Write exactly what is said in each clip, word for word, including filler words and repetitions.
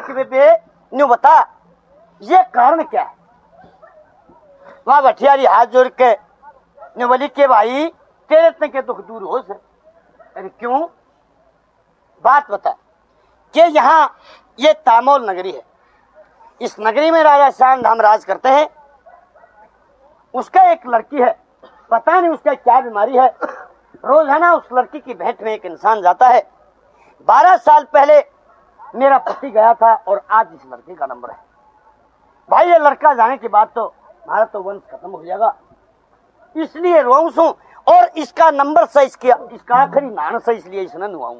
कि बेबे न्यू बता ये कारण क्या है। वहां भटियारी हाथ जोड़ के न्यू बोली के भाई तेरे इतने के दुख दूर हो सर। अरे क्यों बात बता कि यहाँ ये तामोल नगरी है, इस नगरी में राजा श्याम धाम राज करते हैं। उसका एक लड़की है, पता नहीं उसका क्या बीमारी है। रोजाना उस लड़की की भेंट में एक इंसान जाता है। बारह साल पहले मेरा पति गया था और आज इस लड़के का नंबर है। भाई ये लड़का जाने के बाद तो हमारा तो वंश खत्म हो जाएगा, इसलिए रोऊं हूं और इसका नंबर सही किया, इसका आखिरी नाम सही इसलिए इसने नुआऊं।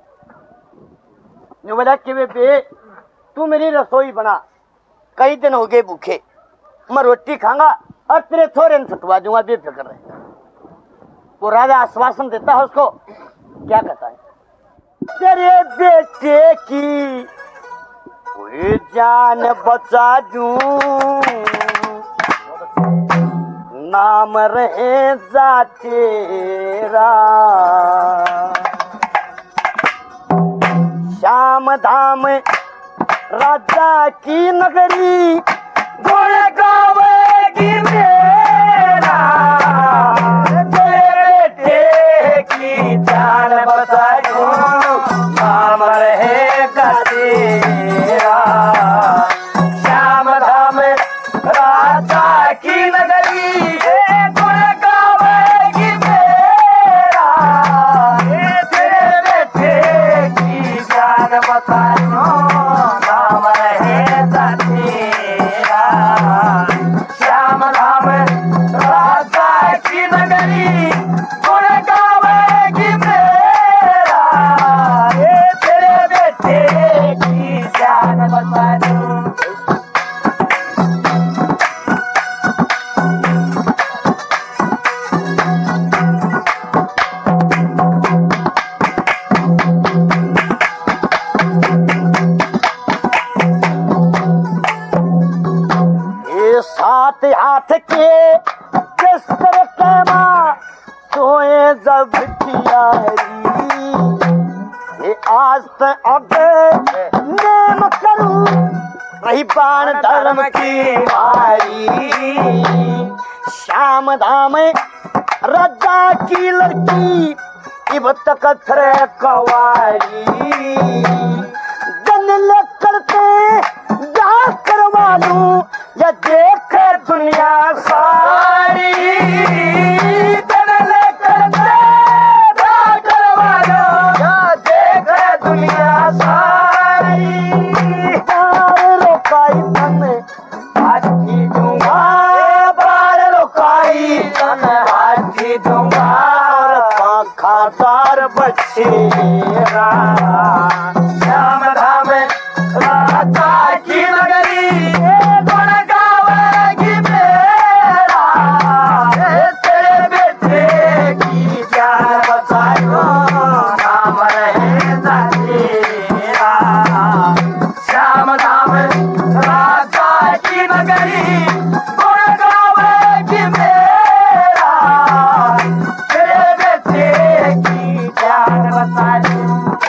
बोला कि बे तू मेरी रसोई बना, कई दिन हो गए भूखे, मैं रोटी खाऊंगा और तेरे थोड़े न सतवा दूंगा, बेफिक्र रहे। वो राजा आश्वासन देता है उसको, क्या कहता है, तेरे बेटे की कोई जान बचा दूं, नाम रहे जा तेरा, श्याम धाम राजा की नगरी गुण गावेगी मेरा, तेरे बेटे की जान बचा दूं, नाम रहेगा तेरा, श्याम धाम राजा की नगरी गुण गावेगी मेरा, तेरे बेटे की जान बचा दूं, नाम रहेगा तेरा, श्याम धाम राजा की नगरी गुण गावेगी मेरा, तेरे बेटे की जान बचा दूं। साथ हाथ के किस तरह के माँ सोए जब भटियारी, ये आज तक अब नेम करूं रही बाण धर्म की मारी, श्याम धाम राजा की लड़की इब तक थरे कवारी, जन ले करते जा करवा लूं या देख दुनिया सारी, जन ले करते जा करवा लूं या देख दुनिया सारी, बार रोकाई तन हाथी दूंगा, बार रोकाई तन हाथी दूंगा, खातार बछेरा, श्याम धाम राजा की नगरी गुण गावेगी मेरा, तेरे बेटे की जान बचा दूं, नाम रहेगा तेरा, श्याम धाम राजा की नगरी गुण गावेगी मेरा, तेरे बेटे की जान बचा दूं।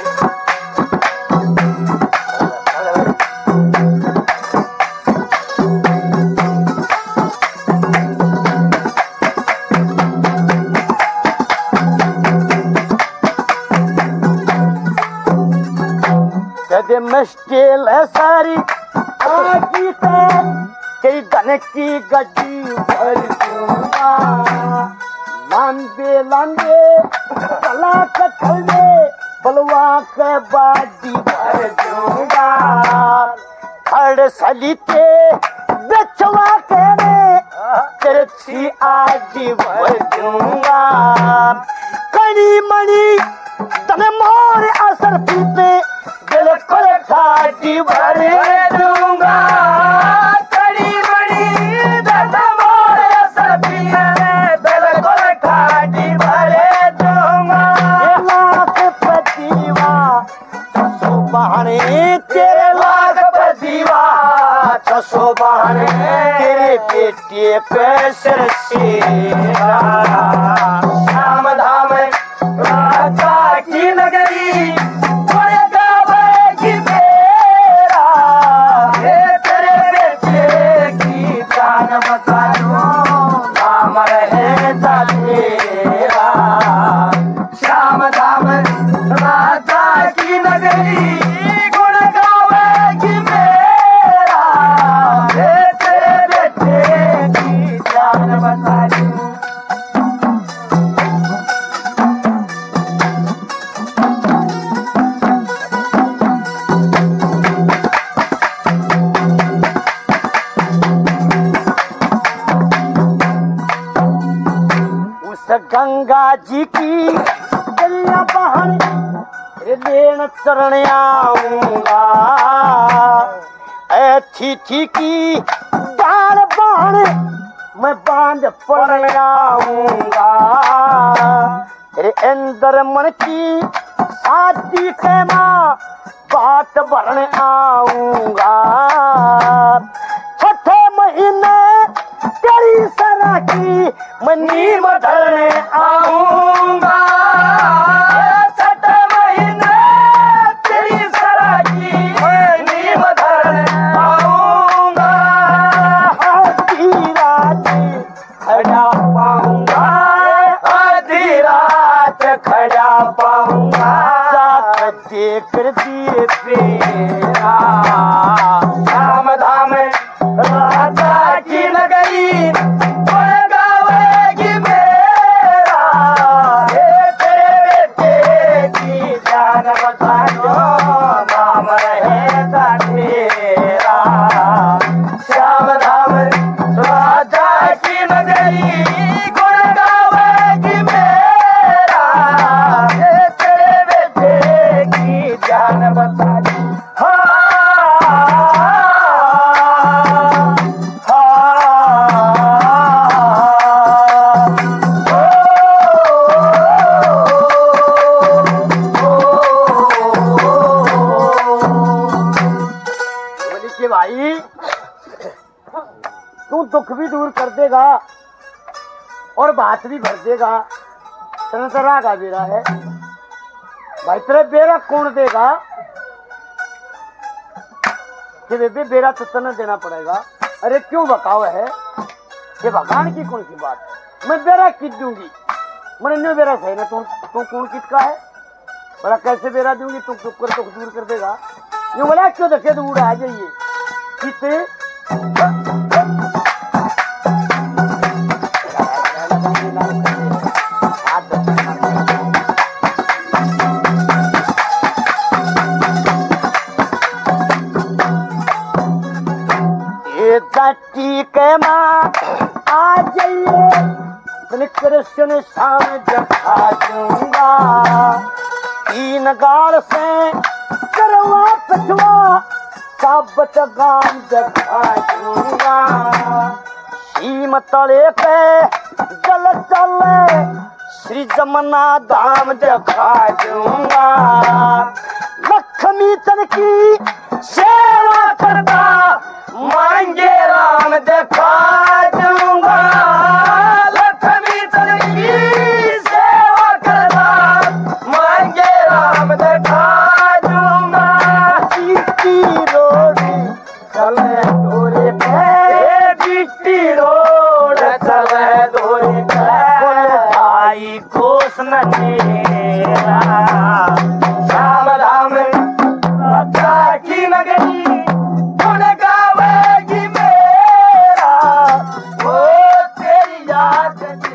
कदे मुश्किल है सारी आगी तेरी धन की गड्डी भर दूंगा, लंबे लंबे चला कथले बलवा के बाडी भर दूंगा, हर सलीते बेचवा के तेरे छी आदि भर दूंगा, कड़ी मणि तने मोर असर पीते बिल्कुल खाटी भर दूंगा, कड़ी मणि तने मोर असर पीते बिल्कुल खाटी भर दूंगा, लाख पतिवा चसो बहने तेरे लाख पतिवा चसो बहने तेरे बेटे पैसर शेरा, श्याम धाम राजा की नगरी गुण गावेगी मेरा, गंगा जी की गलियां बहन लेन चरण आऊंगा, ऐथी थी की बाण बाण मैं बांध पड़ आऊंगा, रे अंदर मन की शादी के माँ बात भरने आऊंगा, छठे महीने तेरी सरा की मैं नीम धरने आऊंगा, छठे महीने तेरी सरा की मैं नीम धरने आऊंगा, आधी रात खड़ा पाऊंगा, आधी रात खड़ा पाऊंगा, साथ देकर दिए पेरा, धाम धाम राजा की नगरी गावेगी मेरा, हे तेरे बेटे की जान बचा जो नाम रहेगा तेरा, श्याम धाम राजा की नगरी गुण गावेगी मेरा, हे तेरे बेटे की जान बचा जो। भाई तू दुख भी दूर कर देगा और बात भी भर देगा, तेरा तरह का बेरा है भाई, तेरे बेरा कौन देगा कि बेबे बेरा तो तना देना पड़ेगा। अरे क्यों बकाव है, ये भगवान की कौन सी बात है, मैं बेरा कित दूंगी, मैंने न्यू बेरा सही ना, तू तू कौन कित का है बोला, कैसे बेरा दूंगी, तू चुप कर दुख दूर कर देगा, न्यू बोला क्यों देखे दूर आ जाइए किते ये जाति के माँ आ जाइए, कृष्ण शाम जखा दूंगा, तीन गाल से करवा पछवा साबत गाम जगा दूंगा, सीम तले पे जल चले श्री जमुना धाम जगा दूंगा, लक्ष्मी चंद की सेवा करता मांगे राम दिखा दूंगा, लक्ष्मी चंद की सेवा करता मांगे राम दिखा दूंगा, चिट्ठी रोड़ी चले दूरी पे, चिट्ठी रोड चले दूरी पे, भाई कोस न मेरा, श्याम धाम राजा की नगरी गुण गावेगी मेरा, वो तेरी याद